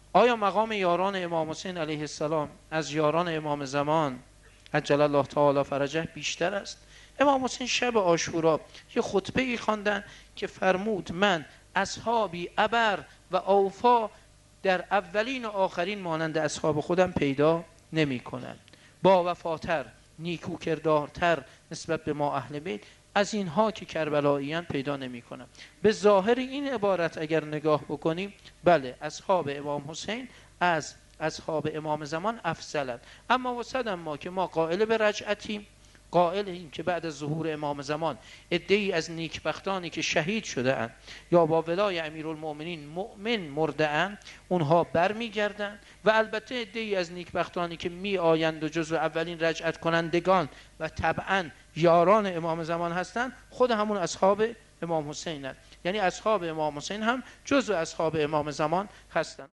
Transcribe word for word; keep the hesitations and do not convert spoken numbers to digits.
آیا مقام یاران امام حسین علیه السلام از یاران امام زمان عجل الله تعالی فرجه بیشتر است؟ امام حسین شب عاشورا یه خطبه ای خواندن که فرمود من اصحابی ابر و اوفا در اولین و آخرین مانند اصحاب خودم پیدا نمی کنم، با وفاتر، نیکو کردارتر نسبت به ما اهل بیت از اینها که کربلاییان پیدا نمی کنم. به ظاهر این عبارت اگر نگاه بکنیم، بله اصحاب امام حسین از اصحاب امام زمان افضلند. اما وسط ما که ما قائل به رجعتیم، قائل این که بعد از ظهور امام زمان عده‌ای از نیکبختانی که شهید شده اند یا با ولای امیرالمؤمنین مؤمن مرده اند اونها برمیگردند، و البته عده‌ای از نیکبختانی که می آیند و جزو اولین رجعت کنندگان و طبعا یاران امام زمان هستند خود همون اصحاب امام حسین هستند. یعنی اصحاب امام حسین هم جزو اصحاب امام زمان هستند.